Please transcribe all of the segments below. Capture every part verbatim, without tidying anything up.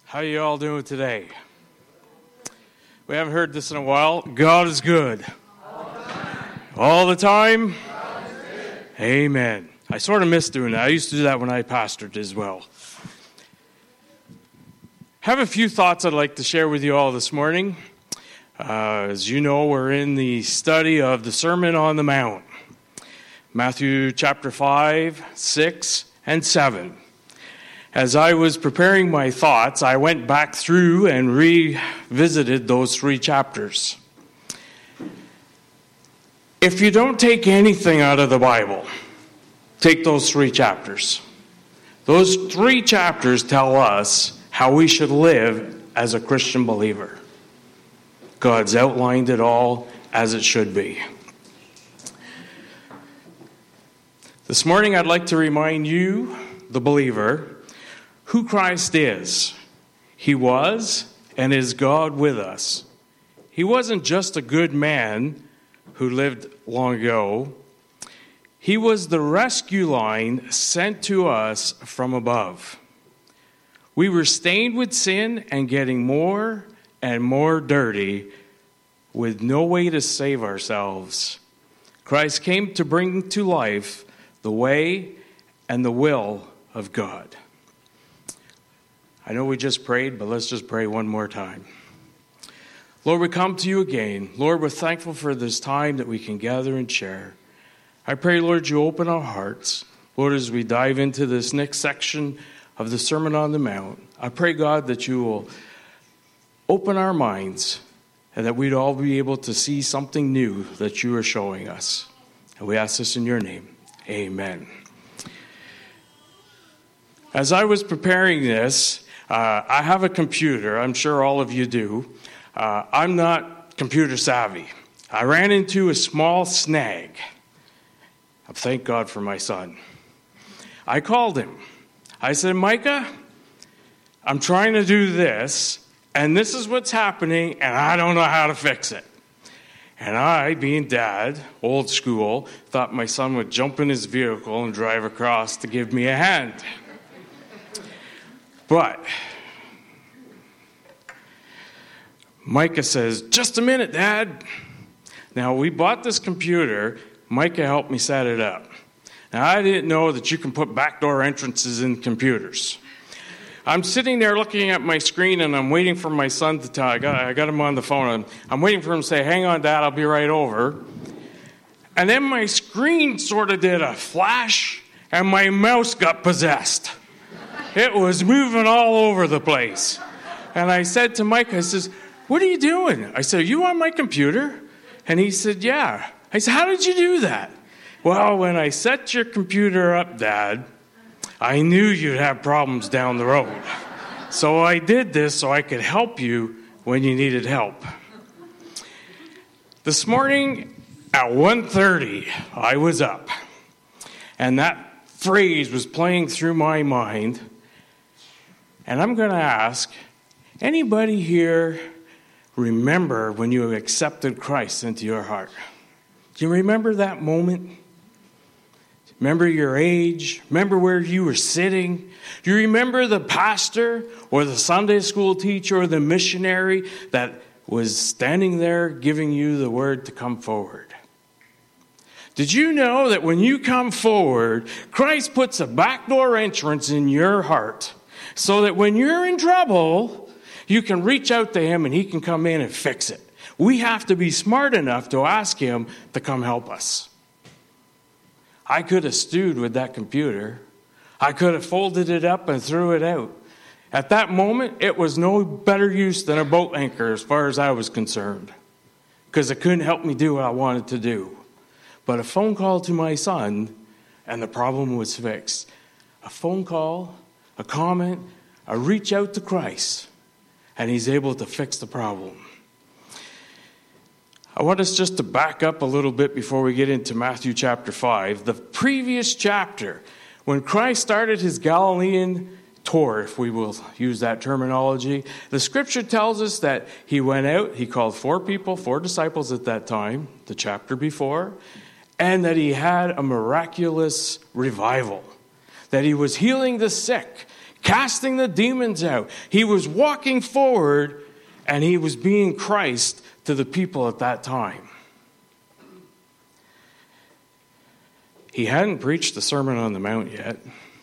How you all doing today? We haven't heard this in a while. God is good. All the time? All the time? God is good. Amen. I sort of miss doing that. I used to do that when I pastored as well. I have a few thoughts I'd like to share with you all this morning. Uh, as you know, we're in the study of the Sermon on the Mount. Matthew chapter five, six, and seven. As I was preparing my thoughts, I went back through and revisited those three chapters. If you don't take anything out of the Bible, take those three chapters. Those three chapters tell us how we should live as a Christian believer. God's outlined it all as it should be. This morning I'd like to remind you, the believer, who Christ is. He was and is God with us. He wasn't just a good man who lived long ago. He was the rescue line sent to us from above. We were stained with sin and getting more and more dirty with no way to save ourselves. Christ came to bring to life the way and the will of God. I know we just prayed, but let's just pray one more time. Lord, we come to you again. Lord, we're thankful for this time that we can gather and share. I pray, Lord, you open our hearts. Lord, as we dive into this next section of the Sermon on the Mount, I pray, God, that you will open our minds and that we'd all be able to see something new that you are showing us. And we ask this in your name. Amen. As I was preparing this, uh, I have a computer. I'm sure all of you do. Uh, I'm not computer savvy. I ran into a small snag. Thank God for my son. I called him. I said, Micah, I'm trying to do this, and this is what's happening, and I don't know how to fix it. And I, being dad, old school, thought my son would jump in his vehicle and drive across to give me a hand. But Micah says, just a minute, Dad. Now, we bought this computer. Micah helped me set it up. Now, I didn't know that you can put backdoor entrances in computers. I'm sitting there looking at my screen, and I'm waiting for my son to tell. I got, I got him on the phone. I'm, I'm waiting for him to say, hang on, Dad, I'll be right over. And then my screen sort of did a flash, and my mouse got possessed. It was moving all over the place. And I said to Mike, I says, what are you doing? I said, are you on my computer? And he said, yeah. I said, how did you do that? Well, when I set your computer up, Dad, I knew you'd have problems down the road. So I did this so I could help you when you needed help. This morning at one thirty, I was up. And that phrase was playing through my mind. And I'm going to ask, anybody here remember when you accepted Christ into your heart? Do you remember that moment? Remember your age? Remember where you were sitting? Do you remember the pastor or the Sunday school teacher or the missionary that was standing there giving you the word to come forward? Did you know that when you come forward, Christ puts a backdoor entrance in your heart so that when you're in trouble, you can reach out to him and he can come in and fix it? We have to be smart enough to ask him to come help us. I could have stewed with that computer. I could have folded it up and threw it out. At that moment, it was no better use than a boat anchor as far as I was concerned, because it couldn't help me do what I wanted to do. But a phone call to my son, and the problem was fixed. A phone call, a comment, a reach out to Christ, and he's able to fix the problem. I want us just to back up a little bit before we get into Matthew chapter five. The previous chapter, when Christ started his Galilean tour, if we will use that terminology, the scripture tells us that he went out, he called four people, four disciples at that time, the chapter before, and that he had a miraculous revival, that he was healing the sick, casting the demons out. He was walking forward, and he was being Christ to the people at that time. He hadn't preached the Sermon on the Mount yet.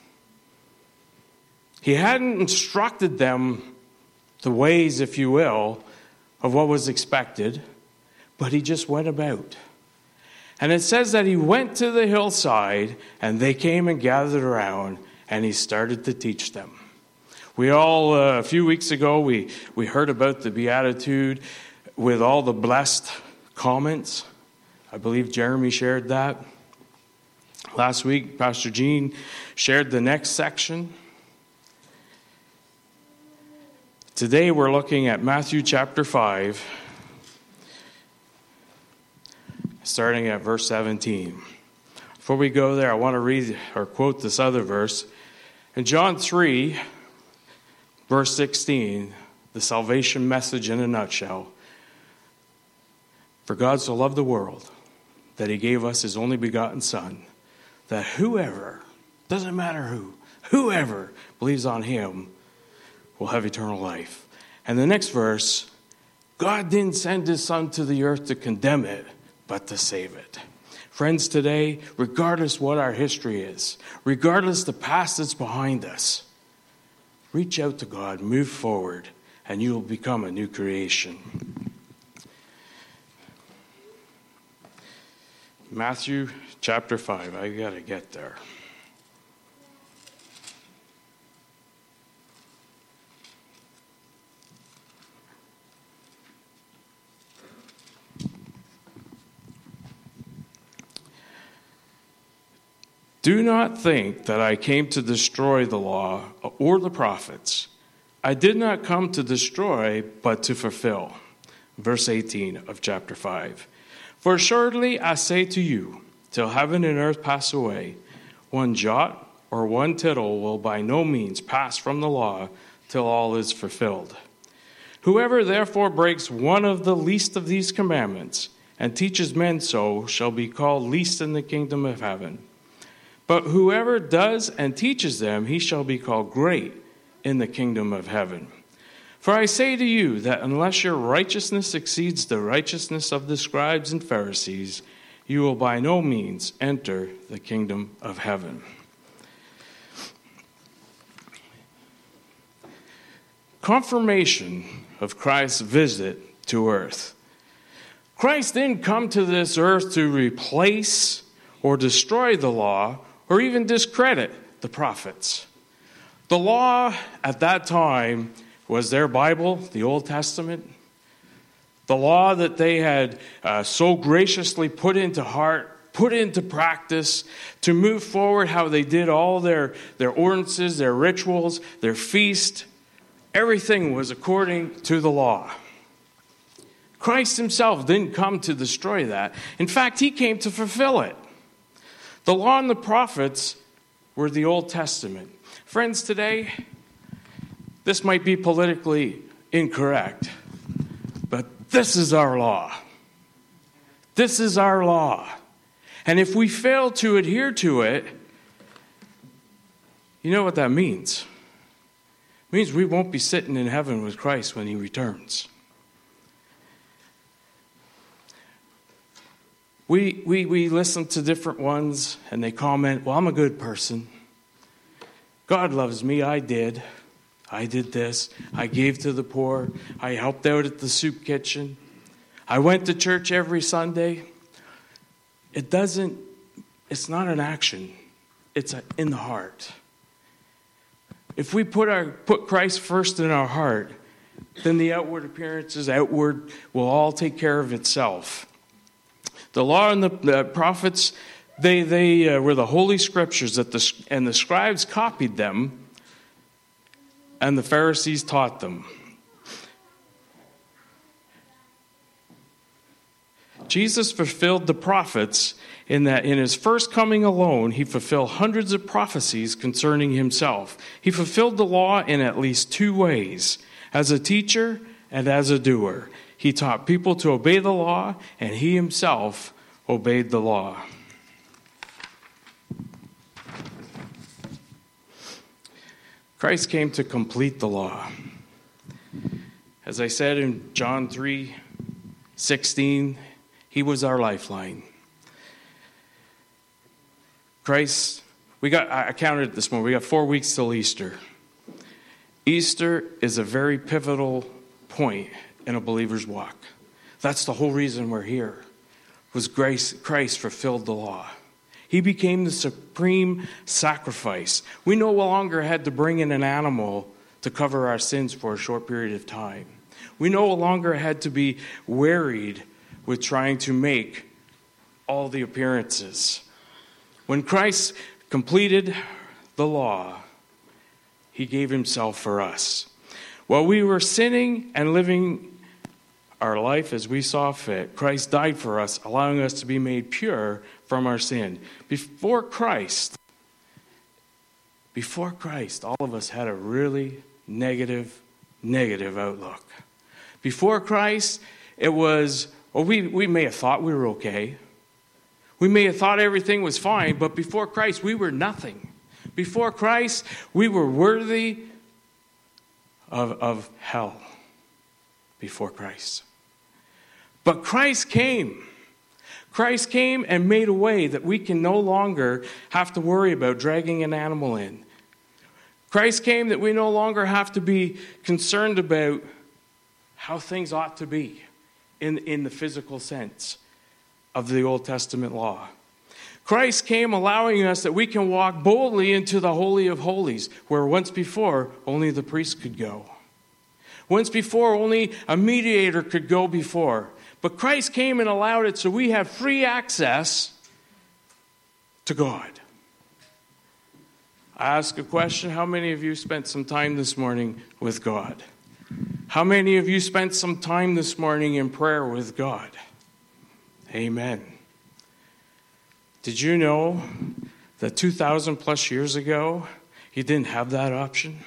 He hadn't instructed them the ways, if you will, of what was expected, but he just went about. And it says that he went to the hillside, and they came and gathered around, and he started to teach them. We all, uh, a few weeks ago, we, we heard about the Beatitude with all the blessed comments. I believe Jeremy shared that. Last week, Pastor Gene shared the next section. Today, we're looking at Matthew chapter five, starting at verse seventeen. Before we go there, I want to read or quote this other verse. In John three, verse sixteen, the salvation message in a nutshell. For God so loved the world that he gave us his only begotten Son, that whoever, doesn't matter who, whoever believes on him will have eternal life. And the next verse, God didn't send his Son to the earth to condemn it, but to save it. Friends, today, regardless what our history is, regardless the past that's behind us, reach out to God, move forward, and you will become a new creation. Matthew chapter five, I got to get there. Do not think that I came to destroy the law or the prophets. I did not come to destroy, but to fulfill. Verse eighteen of chapter five. For assuredly I say to you, till heaven and earth pass away, one jot or one tittle will by no means pass from the law till all is fulfilled. Whoever therefore breaks one of the least of these commandments and teaches men so shall be called least in the kingdom of heaven. But whoever does and teaches them, he shall be called great in the kingdom of heaven. For I say to you that unless your righteousness exceeds the righteousness of the scribes and Pharisees, you will by no means enter the kingdom of heaven. Confirmation of Christ's visit to earth. Christ didn't come to this earth to replace or destroy the law, or even discredit the prophets. The law at that time was their Bible, the Old Testament. The law that they had uh, so graciously put into heart, put into practice to move forward how they did all their, their ordinances, their rituals, their feast. Everything was according to the law. Christ himself didn't come to destroy that. In fact, he came to fulfill it. The law and the prophets were the Old Testament. Friends, today, this might be politically incorrect, but this is our law. This is our law. And if we fail to adhere to it, you know what that means? It means we won't be sitting in heaven with Christ when he returns. We, we we listen to different ones, and they comment, well, I'm a good person. God loves me. I did. I did this. I gave to the poor. I helped out at the soup kitchen. I went to church every Sunday. It doesn't, it's not an action. It's a, in the heart. If we put our put Christ first in our heart, then the outward appearances, outward, will all take care of itself. The law and the, the prophets, they they uh, were the holy scriptures that the and the scribes copied them, and the Pharisees taught them. Jesus fulfilled the prophets in that in his first coming alone, he fulfilled hundreds of prophecies concerning himself. He fulfilled the law in at least two ways, as a teacher and as a doer. He taught people to obey the law, and he himself obeyed the law. Christ came to complete the law. As I said in John three sixteen, he was our lifeline. Christ, we got, I counted it this morning, we got four weeks till Easter. Easter is a very pivotal point in a believer's walk. That's the whole reason we're here, was grace, Christ fulfilled the law. He became the supreme sacrifice. We no longer had to bring in an animal to cover our sins for a short period of time. We no longer had to be wearied with trying to make all the appearances. When Christ completed the law, he gave himself for us. While we were sinning and living our life as we saw fit, Christ died for us, allowing us to be made pure from our sin. Before Christ, before Christ, all of us had a really negative, negative outlook. Before Christ, it was, well, we, we may have thought we were okay. We may have thought everything was fine, but before Christ, we were nothing. Before Christ, we were worthy of, of hell before Christ. But Christ came. Christ came and made a way that we can no longer have to worry about dragging an animal in. Christ came that we no longer have to be concerned about how things ought to be in, in the physical sense of the Old Testament law. Christ came allowing us that we can walk boldly into the Holy of Holies, where once before only the priest could go. Once before only a mediator could go before. But Christ came and allowed it so we have free access to God. I ask a question, how many of you spent some time this morning with God? How many of you spent some time this morning in prayer with God? Amen. Did you know that two thousand plus years ago, you didn't have that option?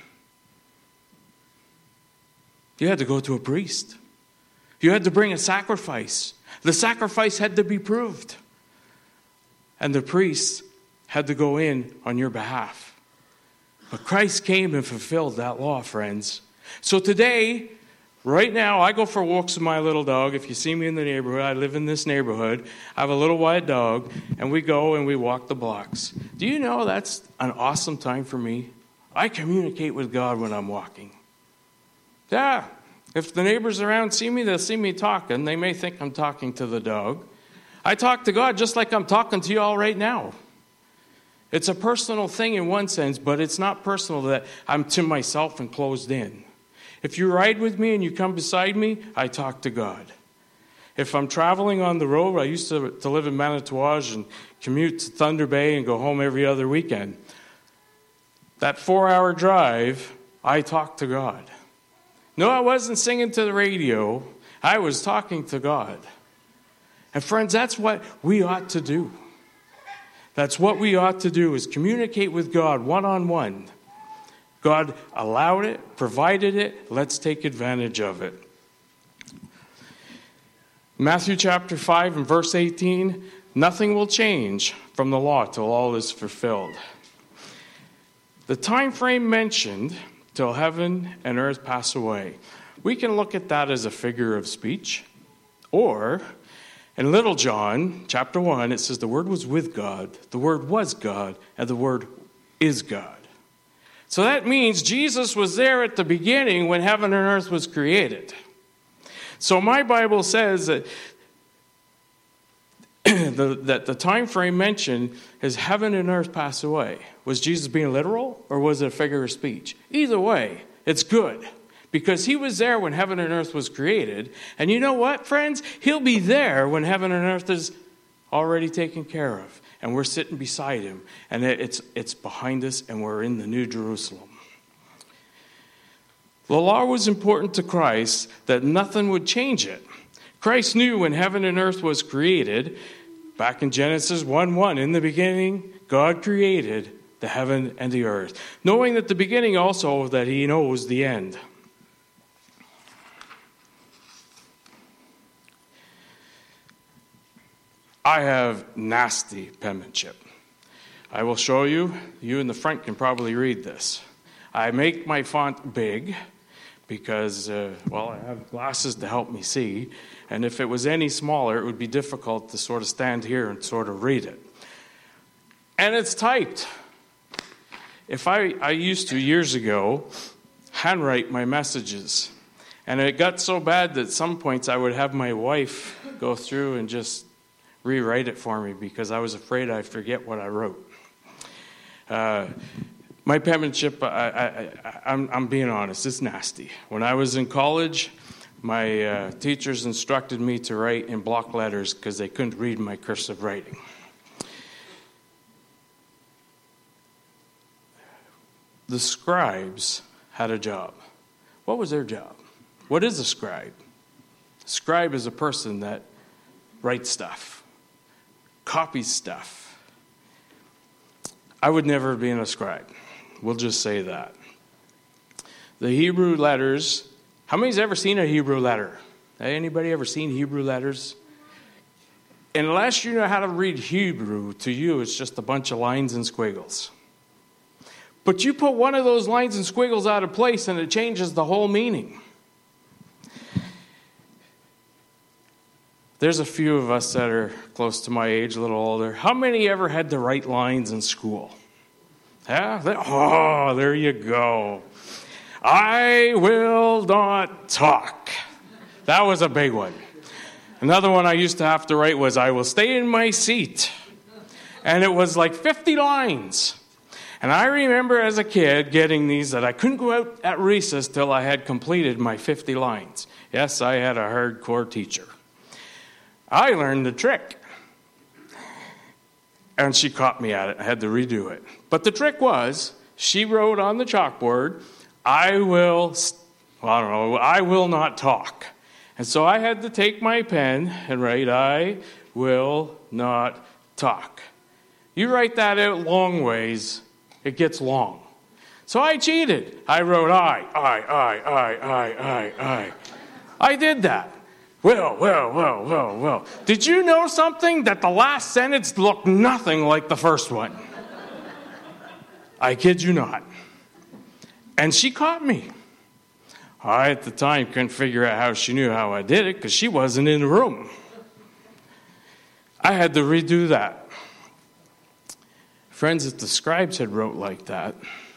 You had to go to a priest. You had to bring a sacrifice. The sacrifice had to be proved. And the priest had to go in on your behalf. But Christ came and fulfilled that law, friends. So today, right now, I go for walks with my little dog. If you see me in the neighborhood, I live in this neighborhood. I have a little white dog, and we go and we walk the blocks. Do you know that's an awesome time for me? I communicate with God when I'm walking. Yeah, if the neighbors around see me, they'll see me talking. They may think I'm talking to the dog. I talk to God just like I'm talking to you all right now. It's a personal thing in one sense, but it's not personal that I'm to myself and closed in. If you ride with me and you come beside me, I talk to God. If I'm traveling on the road, I used to, to live in Manitowoc and commute to Thunder Bay and go home every other weekend. That four-hour drive, I talk to God. No, I wasn't singing to the radio. I was talking to God. And friends, that's what we ought to do. That's what we ought to do, is communicate with God one-on-one. God allowed it, provided it. Let's take advantage of it. Matthew chapter five and verse eighteen, nothing will change from the law till all is fulfilled. The time frame mentioned, till heaven and earth pass away. We can look at that as a figure of speech. Or, in Little John chapter one, it says the Word was with God, the Word was God, and the Word is God. So that means Jesus was there at the beginning when heaven and earth was created. So my Bible says that the, that the time frame mentioned is heaven and earth pass away. Was Jesus being literal, or was it a figure of speech? Either way, it's good, because he was there when heaven and earth was created. And you know what, friends? He'll be there when heaven and earth is already taken care of. And we're sitting beside him. And it's, it's behind us, and we're in the New Jerusalem. The law was important to Christ that nothing would change it. Christ knew when heaven and earth was created, back in Genesis one one, in the beginning, God created the heaven and the earth, knowing that the beginning also that he knows the end. I have nasty penmanship. I will show you. You in the front can probably read this. I make my font big because, uh, well, I have glasses to help me see. And if it was any smaller, it would be difficult to sort of stand here and sort of read it. And it's typed. If I, I used to, years ago, handwrite my messages. And it got so bad that at some points I would have my wife go through and just rewrite it for me because I was afraid I'd forget what I wrote. Uh, my penmanship, I, I, I, I'm, I'm being honest, it's nasty. When I was in college, my uh, teachers instructed me to write in block letters because they couldn't read my cursive writing. The scribes had a job. What was their job? What is a scribe? A scribe is a person that writes stuff, copies stuff. I would never have been a scribe. We'll just say that. The Hebrew letters, how many's ever seen a Hebrew letter? Anybody ever seen Hebrew letters? Unless you know how to read Hebrew, to you it's just a bunch of lines and squiggles. But you put one of those lines and squiggles out of place and it changes the whole meaning. There's a few of us that are close to my age, a little older. How many ever had to write lines in school? Yeah? Oh, there you go. I will not talk. That was a big one. Another one I used to have to write was, I will stay in my seat. And it was like fifty lines. And I remember as a kid getting these that I couldn't go out at recess till I had completed my fifty lines. Yes, I had a hardcore teacher. I learned the trick. And she caught me at it. I had to redo it. But the trick was, she wrote on the chalkboard, I will, well, I don't know, I will not talk. And so I had to take my pen and write, I will not talk. You write that out long ways, it gets long. So I cheated. I wrote I, I, I, I, I, I, I. I did that. Well, well, well, well, well. Did you know something? That the last sentence looked nothing like the first one. I kid you not. And she caught me. I, at the time, couldn't figure out how she knew how I did it because she wasn't in the room. I had to redo that. Friends, if the scribes had wrote like that,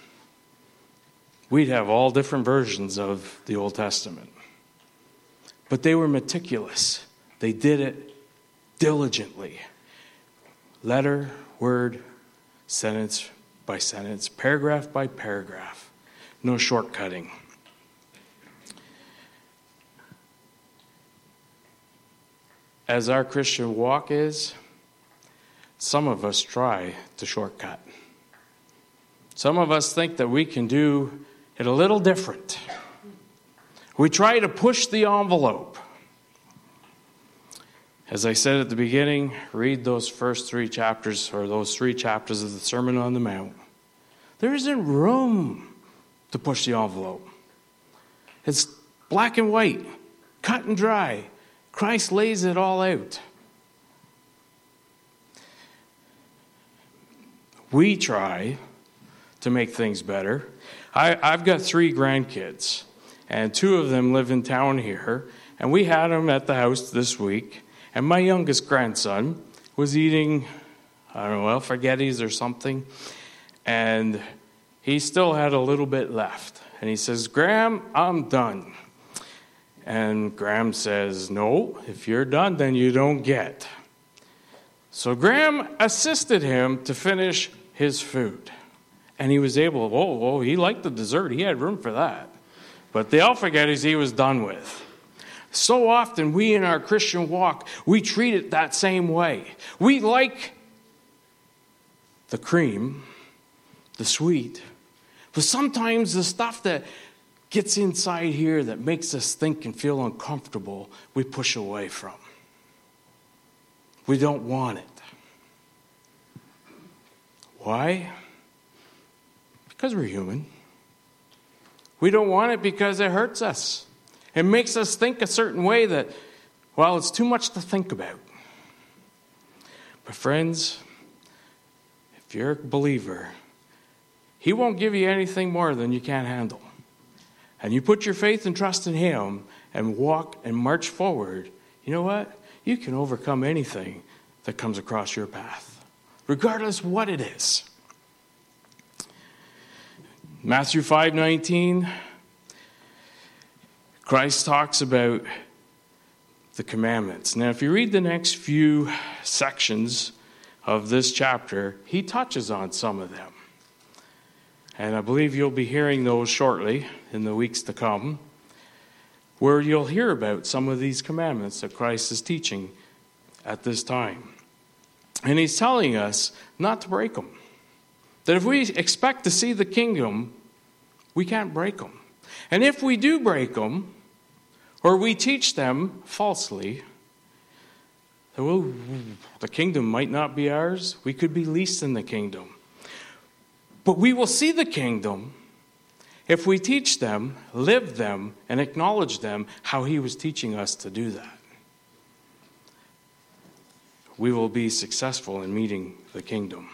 we'd have all different versions of the Old Testament. But they were meticulous. They did it diligently. Letter, word, sentence by sentence, paragraph by paragraph. No shortcutting. As our Christian walk is, some of us try to shortcut. Some of us think that we can do it a little different. We try to push the envelope. As I said at the beginning, read those first three chapters, or those three chapters of the Sermon on the Mount. There isn't room to push the envelope. It's black and white, cut and dry. Christ lays it all out. We try to make things better. I, I've got three grandkids. And two of them live in town here. And we had them at the house this week. And my youngest grandson was eating, I don't know, well, spaghettis or something. And he still had a little bit left. And he says, Graham, I'm done. And Graham says, no, if you're done, then you don't get. So Graham assisted him to finish his food. And he was able, oh, oh, he liked the dessert. He had room for that. But the alphagettis he was done with. So often we in our Christian walk, we treat it that same way. We like the cream, the sweet, but sometimes the stuff that gets inside here that makes us think and feel uncomfortable, we push away from. We don't want it. Why? Because we're human. We don't want it because it hurts us. It makes us think a certain way that, well, it's too much to think about. But friends, if you're a believer, He won't give you anything more than you can't handle. And you put your faith and trust in him and walk and march forward, you know what? You can overcome anything that comes across your path, regardless what it is. Matthew five nineteen, Christ talks about the commandments. Now, if you read the next few sections of this chapter, he touches on some of them. And I believe you'll be hearing those shortly in the weeks to come, where you'll hear about some of these commandments that Christ is teaching at this time. And he's telling us not to break them. That if we expect to see the kingdom, we can't break them. And if we do break them, or we teach them falsely, well, the kingdom might not be ours. We could be least in the kingdom. But we will see the kingdom if we teach them, live them, and acknowledge them how he was teaching us to do that. We will be successful in meeting the kingdom.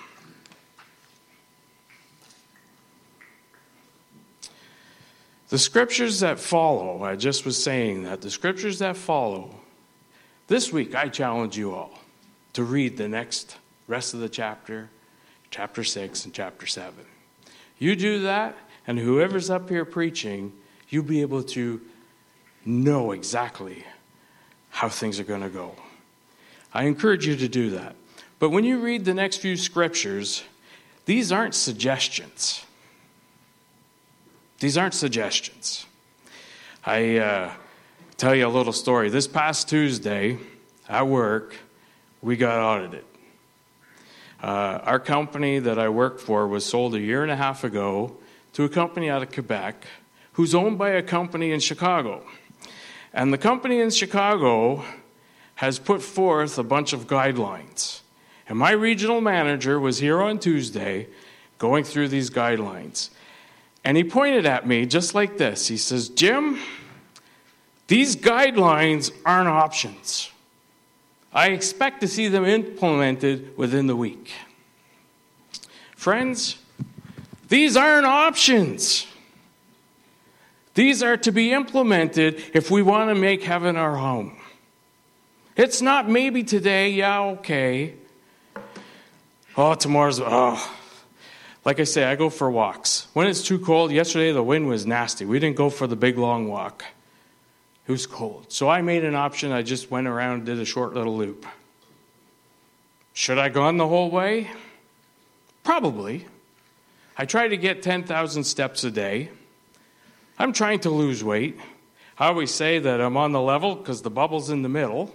The scriptures that follow, I just was saying that, the scriptures that follow, this week I challenge you all to read the next rest of the chapter, chapter six and chapter seven. You do that, and whoever's up here preaching, you'll be able to know exactly how things are going to go. I encourage you to do that. But when you read the next few scriptures, these aren't suggestions. These aren't suggestions. I uh, tell you a little story. This past Tuesday at work, we got audited. Uh, our company that I worked for was sold a year and a half ago to a company out of Quebec who's owned by a company in Chicago. And the company in Chicago has put forth a bunch of guidelines. And my regional manager was here on Tuesday going through these guidelines. And he pointed at me just like this. He says, Jim, these guidelines aren't options. I expect to see them implemented within the week. Friends, these aren't options. These are to be implemented if we want to make heaven our home. It's not maybe today, yeah, okay. Oh, tomorrow's, oh. Like I say, I go for walks. When it's too cold, yesterday the wind was nasty. We didn't go for the big long walk. It was cold. So I made an option. I just went around and did a short little loop. Should I have gone the whole way? Probably. I try to get ten thousand steps a day. I'm trying to lose weight. I always say that I'm on the level because the bubble's in the middle.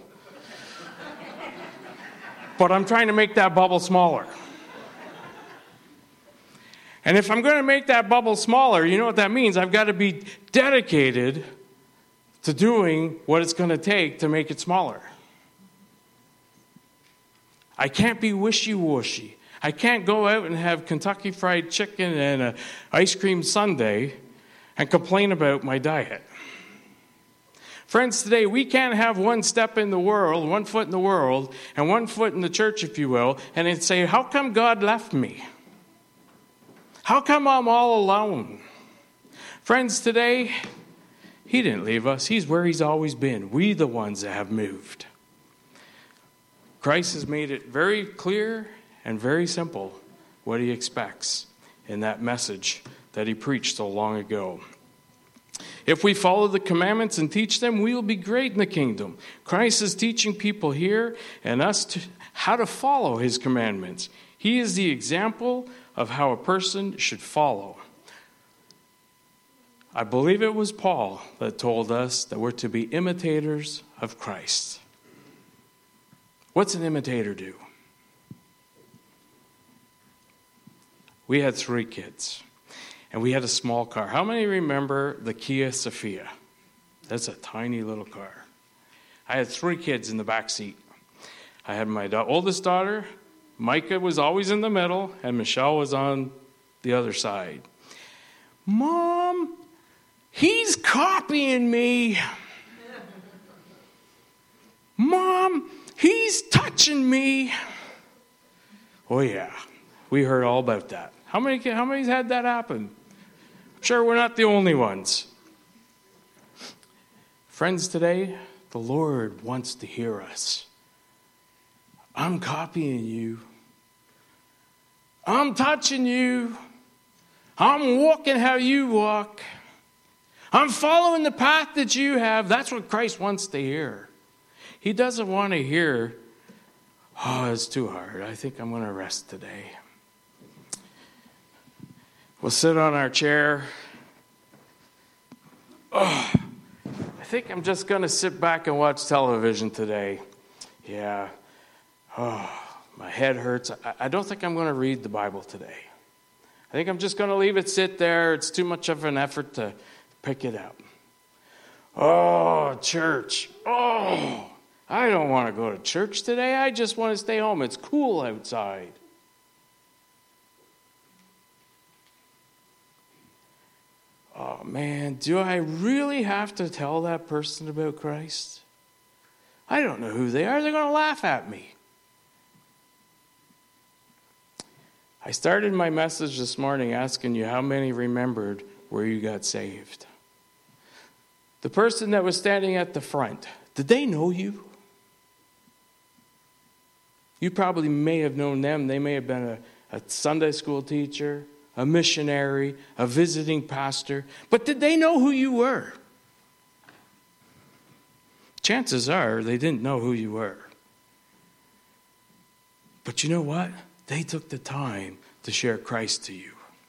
But I'm trying to make that bubble smaller. And if I'm going to make that bubble smaller, you know what that means? I've got to be dedicated to doing what it's going to take to make it smaller. I can't be wishy-washy. I can't go out and have Kentucky Fried Chicken and an ice cream sundae and complain about my diet. Friends, today we can't have one step in the world, one foot in the world, and one foot in the church, if you will, and then say, how come God left me? How come I'm all alone? Friends, today, he didn't leave us. He's where he's always been. We the ones that have moved. Christ has made it very clear and very simple what he expects in that message that he preached so long ago. If we follow the commandments and teach them, we will be great in the kingdom. Christ is teaching people here and us to, how to follow his commandments. He is the example of how a person should follow. I believe it was Paul that told us that we're to be imitators of Christ. What's an imitator do? We had three kids, and we had a small car. How many remember the Kia Sophia? That's a tiny little car. I had three kids in the back seat. I had my oldest daughter, Micah was always in the middle, and Michelle was on the other side. Mom, he's copying me. Mom, he's touching me. Oh, yeah, we heard all about that. How many, how many's had that happen? I'm sure we're not the only ones. Friends, today, the Lord wants to hear us. I'm copying you. I'm touching you. I'm walking how you walk. I'm following the path that you have. That's what Christ wants to hear. He doesn't want to hear, oh, it's too hard. I think I'm going to rest today. We'll sit on our chair. Oh, I think I'm just going to sit back and watch television today. Yeah. Oh, my head hurts. I, I don't think I'm going to read the Bible today. I think I'm just going to leave it sit there. It's too much of an effort to pick it up. Oh, church. Oh, I don't want to go to church today. I just want to stay home. It's cool outside. Oh, man, do I really have to tell that person about Christ? I don't know who they are. They're going to laugh at me. I started my message this morning asking you how many remembered where you got saved. The person that was standing at the front, did they know you? You probably may have known them. They may have been a, a Sunday school teacher, a missionary, a visiting pastor. But did they know who you were? Chances are they didn't know who you were. But you know what? They took the time to share Christ to you.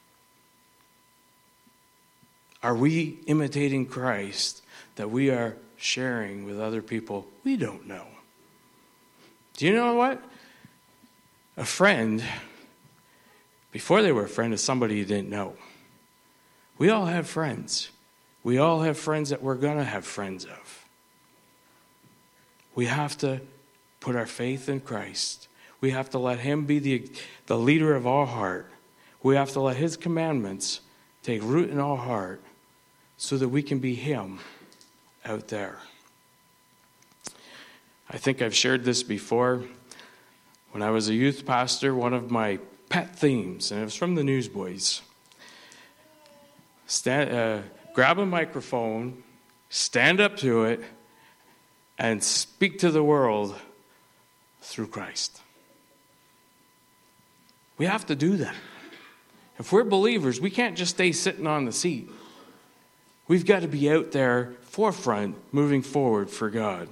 Are we imitating Christ that we are sharing with other people we don't know? Do you know what? A friend, before they were a friend, is somebody you didn't know. We all have friends. We all have friends that we're going to have friends of. We have to put our faith in Christ. We have to let him be the, the leader of our heart. We have to let his commandments take root in our heart so that we can be him out there. I think I've shared this before. When I was a youth pastor, one of my pet themes, and it was from the Newsboys, stand, uh, grab a microphone, stand up to it, and speak to the world through Christ. We have to do that. If we're believers, we can't just stay sitting on the seat. We've got to be out there, forefront, moving forward for God.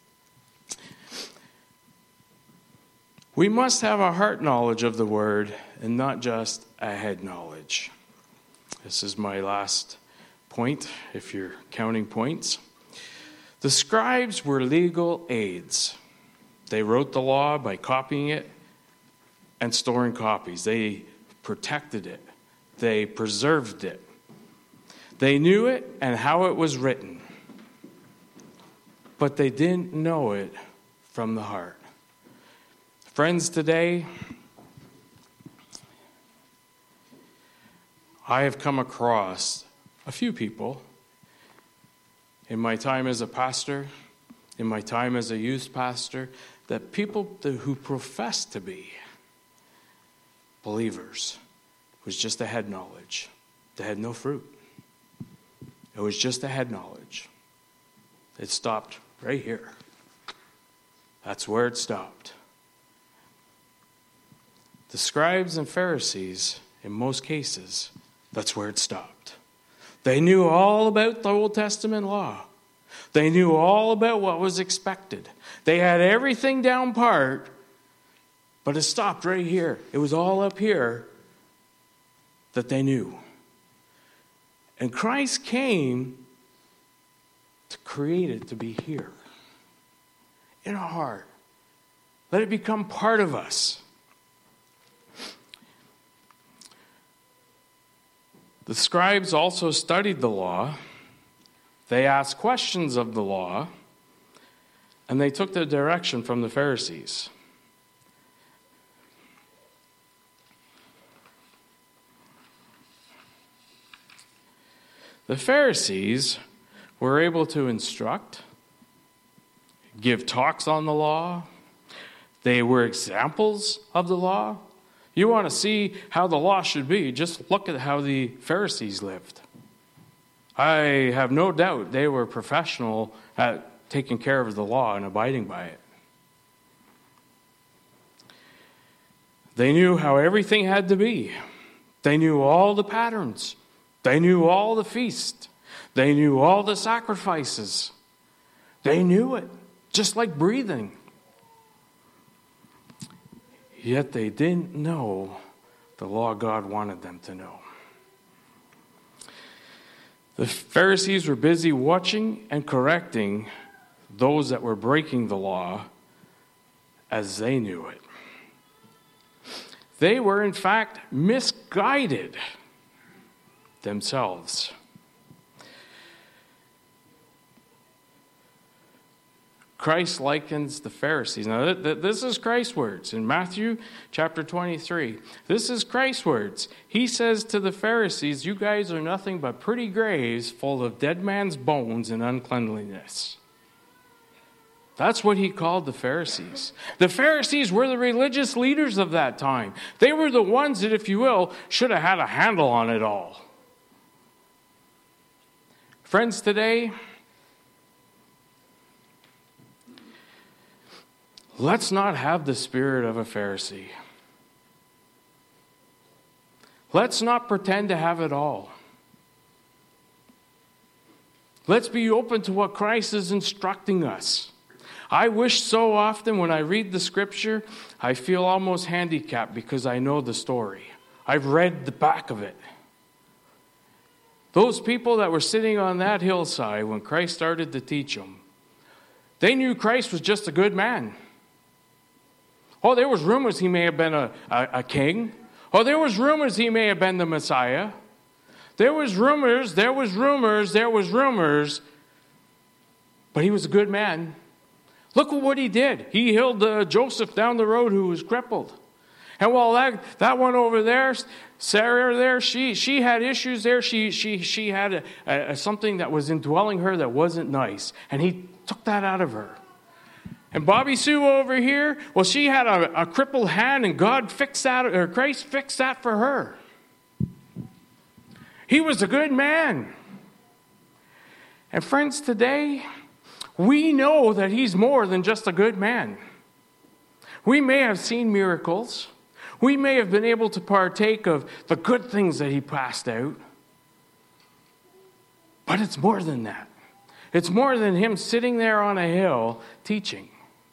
We must have a heart knowledge of the Word and not just a head knowledge. This is my last point, if you're counting points. The scribes were legal aids. They wrote the law by copying it and storing copies. They protected it. They preserved it. They knew it and how it was written. But they didn't know it from the heart. Friends, today, I have come across a few people in my time as a pastor, in my time as a youth pastor, that people who profess to be believers was just a head knowledge. They had no fruit. It was just a head knowledge. It stopped right here. That's where it stopped. The scribes and Pharisees, in most cases, that's where it stopped. They knew all about the Old Testament law. They knew all about what was expected. They had everything down part, but it stopped right here. It was all up here that they knew. And Christ came to create it to be here, in our heart. Let it become part of us. The scribes also studied the law. They asked questions of the law, and they took their direction from the Pharisees. The Pharisees were able to instruct, give talks on the law. They were examples of the law. You want to see how the law should be, just look at how the Pharisees lived. I have no doubt they were professional at taking care of the law and abiding by it. They knew how everything had to be. They knew all the patterns. They knew all the feasts. They knew all the sacrifices. They knew it, just like breathing. Yet they didn't know the law God wanted them to know. The Pharisees were busy watching and correcting those that were breaking the law as they knew it. They were, in fact, misguided themselves. Christ likens the Pharisees. Now, this is Christ's words in Matthew chapter twenty-three. This is Christ's words. He says to the Pharisees, you guys are nothing but pretty graves full of dead man's bones and uncleanliness. That's what he called the Pharisees. The Pharisees were the religious leaders of that time. They were the ones that, if you will, should have had a handle on it all. Friends, today, let's not have the spirit of a Pharisee. Let's not pretend to have it all. Let's be open to what Christ is instructing us. I wish so often when I read the scripture, I feel almost handicapped because I know the story. I've read the back of it. Those people that were sitting on that hillside when Christ started to teach them, they knew Christ was just a good man. Oh, there was rumors he may have been a, a, a king. Oh, there was rumors he may have been the Messiah. There was rumors, there was rumors, there was rumors. But he was a good man. Look at what he did. He healed uh, Joseph down the road who was crippled. And while that, that one over there, Sarah there, she she had issues there. She she she had a, a, something that was indwelling her that wasn't nice. And he took that out of her. And Bobby Sue over here, well, she had a, a crippled hand, and God fixed that, or Christ fixed that for her. He was a good man. And friends, today, we know that he's more than just a good man. We may have seen miracles. We may have been able to partake of the good things that he passed out. But it's more than that. It's more than him sitting there on a hill teaching.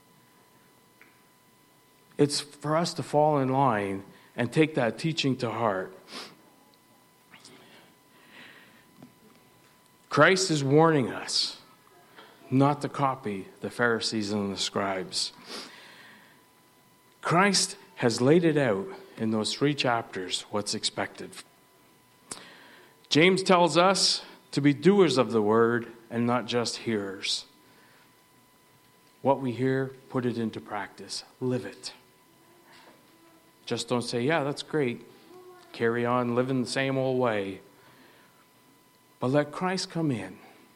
It's for us to fall in line and take that teaching to heart. Christ is warning us not to copy the Pharisees and the scribes. Christ has laid it out in those three chapters what's expected. James tells us to be doers of the word and not just hearers. What we hear, put it into practice. Live it. Just don't say, yeah, that's great. Carry on living the same old way. But let Christ come in.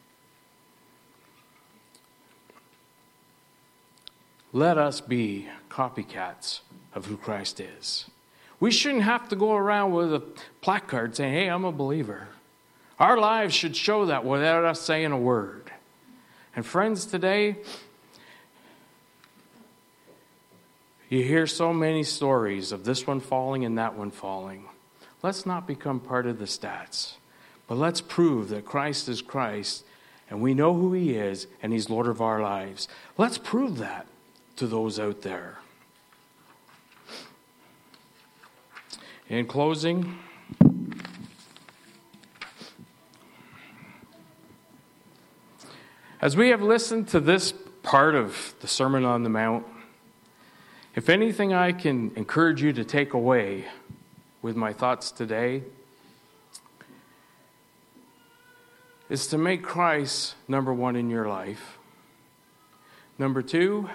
Let us be copycats of who Christ is. We shouldn't have to go around with a placard saying, hey, I'm a believer. Our lives should show that without us saying a word. And friends, today, you hear so many stories of this one falling and that one falling. Let's not become part of the stats. But let's prove that Christ is Christ, and we know who he is, and he's Lord of our lives. Let's prove that to those out there. In closing, as we have listened to this part of the Sermon on the Mount, if anything I can encourage you to take away with my thoughts today is to make Christ number one in your life. Number two,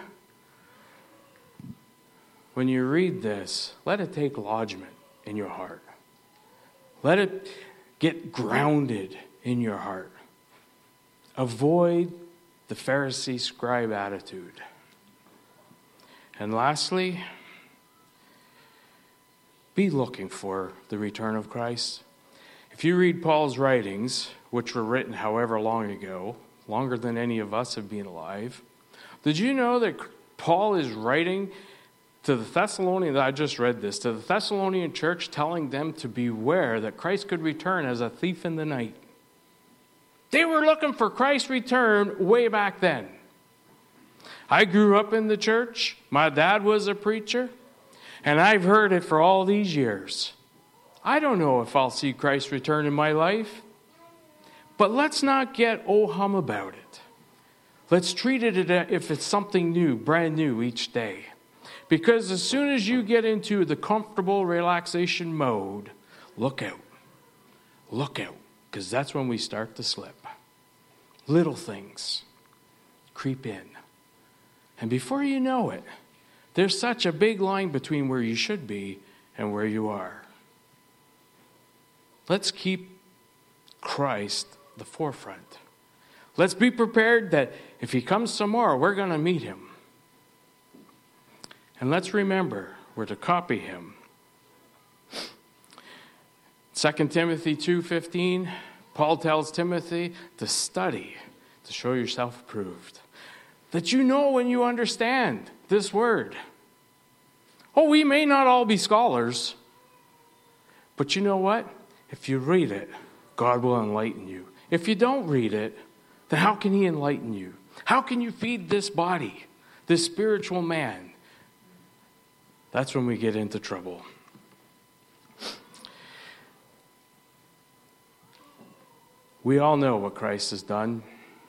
when you read this, let it take lodgment in your heart. Let it get grounded in your heart. Avoid the Pharisee scribe attitude. And lastly, be looking for the return of Christ. If you read Paul's writings, which were written however long ago, longer than any of us have been alive, did you know that Paul is writing to the Thessalonians, I just read this, to the Thessalonian church, telling them to beware that Christ could return as a thief in the night. They were looking for Christ's return way back then. I grew up in the church. My dad was a preacher, and I've heard it for all these years. I don't know if I'll see Christ return in my life, but let's not get oh-hum about it. Let's treat it as if it's something new, brand new each day. Because as soon as you get into the comfortable relaxation mode, look out. Look out, because that's when we start to slip. Little things creep in. And before you know it, there's such a big line between where you should be and where you are. Let's keep Christ the forefront. Let's be prepared that if he comes tomorrow, we're going to meet him. And let's remember, we're to copy him. Second Timothy two fifteen, Paul tells Timothy to study, to show yourself approved. That you know and you understand this word. Oh, we may not all be scholars, but you know what? If you read it, God will enlighten you. If you don't read it, then how can he enlighten you? How can you feed this body, this spiritual man? That's when we get into trouble. We all know what Christ has done.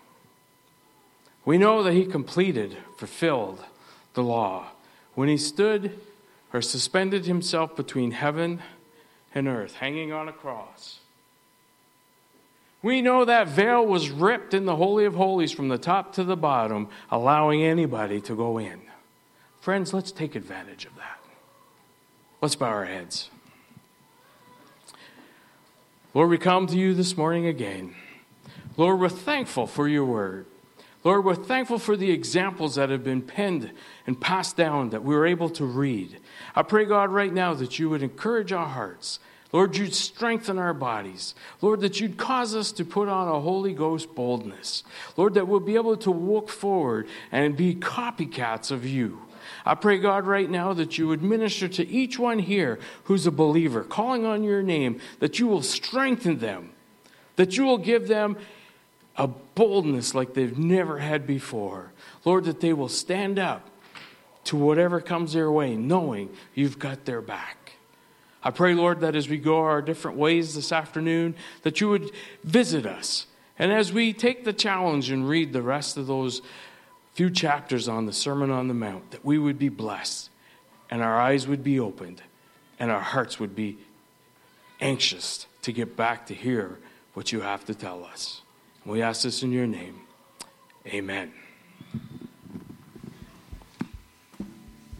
We know that he completed, fulfilled the law when he stood or suspended himself between heaven and earth, hanging on a cross. We know that veil was ripped in the Holy of Holies from the top to the bottom, allowing anybody to go in. Friends, let's take advantage of that. Let's bow our heads. Lord, we come to you this morning again. Lord, we're thankful for your word. Lord, we're thankful for the examples that have been penned and passed down that we were able to read. I pray, God, right now that you would encourage our hearts. Lord, you'd strengthen our bodies. Lord, that you'd cause us to put on a Holy Ghost boldness. Lord, that we'll be able to walk forward and be copycats of you. I pray, God, right now that you would minister to each one here who's a believer, calling on your name, that you will strengthen them, that you will give them a boldness like they've never had before. Lord, that they will stand up to whatever comes their way, knowing you've got their back. I pray, Lord, that as we go our different ways this afternoon, that you would visit us. And as we take the challenge and read the rest of those few chapters on the Sermon on the Mount, that we would be blessed and our eyes would be opened and our hearts would be anxious to get back to hear what you have to tell us. We ask this in your name. Amen.